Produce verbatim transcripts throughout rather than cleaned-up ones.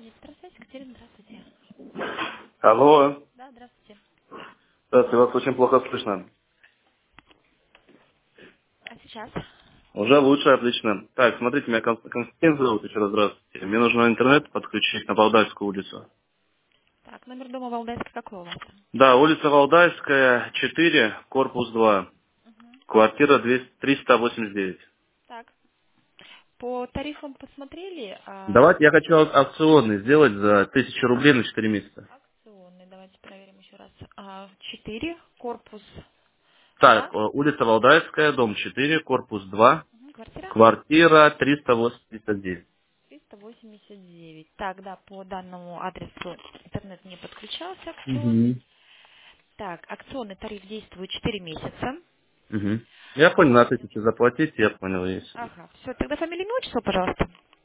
компания «Петросвязь». Екатерина, здравствуйте. Алло. Да, здравствуйте. Здравствуйте, вас очень плохо слышно. А сейчас? Уже лучше, отлично. Так, смотрите, меня Кон- Константин зовут, еще раз здравствуйте. Мне нужно интернет подключить на Валдайскую улицу. Так, номер дома Валдайска какой у вас? Да, улица Валдайская, четыре, корпус два, квартира двести триста восемьдесят девять. Так, по тарифам посмотрели? А, Давайте я хочу ак- акционный сделать за тысячу рублей на четыре месяца. акционный, давайте проверим еще раз. А, четыре, корпус Так, два, э, улица Валдайская, дом четыре, корпус два, мгм, квартира квартира триста восемьдесят девять. триста восемьдесят девять. Так, да, по данному адресу интернет не подключался акционный. Угу. Так, акционный тариф действует четыре месяца. Угу. Я понял, на тысячу заплатить, я понял, есть. Ага, все, тогда фамилия, имя, отчество, пожалуйста.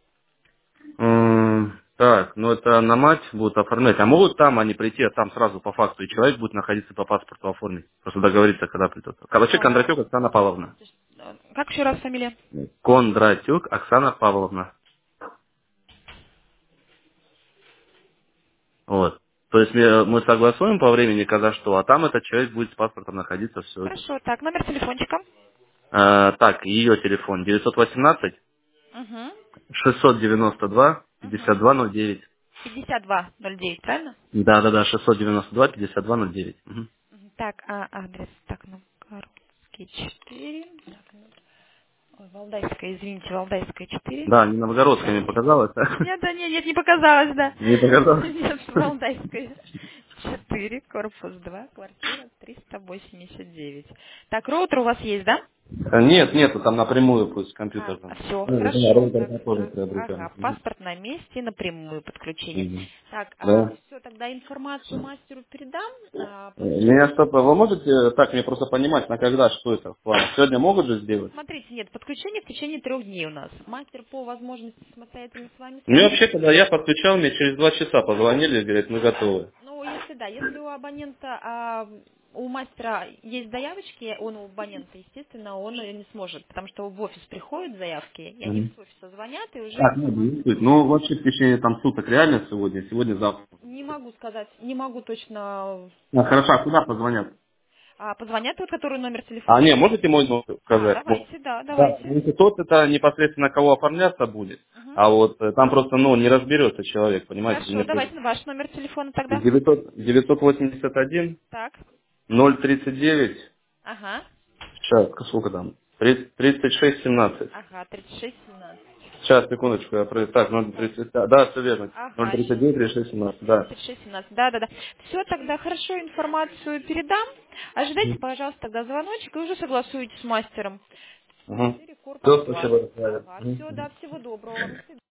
М, Так, ну это на мать будут оформлять. А могут там они прийти, а там сразу по факту, и человек будет находиться по паспорту оформить. Просто договориться, когда придут. Короче, А, Кондратюк Оксана Павловна. э, как еще раз фамилия? Кондратюк Оксана Павловна. Вот. То есть мы, мы согласуем по времени, когда что, а там этот человек будет с паспортом находиться, все. Хорошо, так, номер телефончика. так, ее телефон девятьсот восемнадцать Угу. шестьсот девяносто два пятьдесят Угу. два ноль девять. пятьдесят два ноль девять, правильно? Да, да, да, шестьсот девяносто два пятьдесят два ноль девять. Мгм. Мгм. Так, а адрес, так, ну, Коробский четыре. Так, ну, ой, Валдайская, извините, Валдайская четыре. Да, не новгородская мне показалось. Нет, да, нет, нет, не показалось, да. Не показалось? Нет, Валдайская четыре, корпус два, квартира триста восемьдесят девять. Так, роутер у вас есть, да? А, Нет, нет, там напрямую пусть А, компьютер там. все, Ну, да, хорошо. роутер Так, там тоже а- приобретен. ага, паспорт на месте, напрямую подключение. Мгм. Так, а, Да. все, тогда информацию мастеру передам. А, Э, после Меня что, вы можете э, так мне просто понимать, на когда, что это в плане? Сегодня могут же сделать? Смотрите, нет, подключение в течение трех дней у нас. Мастер по возможности самостоятельно с вами Мне свяжется. вообще, когда я подключал, мне через два часа позвонили и говорят, мы готовы. Ну, если да, если у абонента, а, у мастера есть заявочки, он у абонента, естественно, он ее не сможет, потому что в офис приходят заявки, и они Мгм. с офиса звонят, и уже Так, ну, информация действует. Ну, вообще в течение там суток реально сегодня, сегодня, завтра. не могу сказать, не могу точно. А, хорошо, а куда позвонят? А, позвонят тот, который номер А, телефона. не, можете мой номер А, сказать? Мо- давайте, да, Да, давайте. если тот, это непосредственно кого оформляться будет. Мгм. А вот э, там просто, ну, не разберется человек, понимаете? Хорошо, Мне давайте ваш номер телефона тогда. девятьсот девятьсот восемьдесят один Так. ноль тридцать девять. Ага. Сейчас, сколько там? тридцать тридцать шесть семнадцать. Ага, тридцать шесть семнадцать. Сейчас, секундочку, я про... Так, ноль Так. тридцать, да, да, все верно. ноль Ага, тридцать сейчас. девять тридцать шесть семнадцать, да. тридцать шесть семнадцать. Да, да, да. Все, тогда хорошо, информацию передам. Ожидайте, пожалуйста, тогда звоночек и уже согласуете с мастером. Угу. четыре корпус Все, два. спасибо, до связи. Ага, все, Мгм. да, всего доброго вам. До свидания.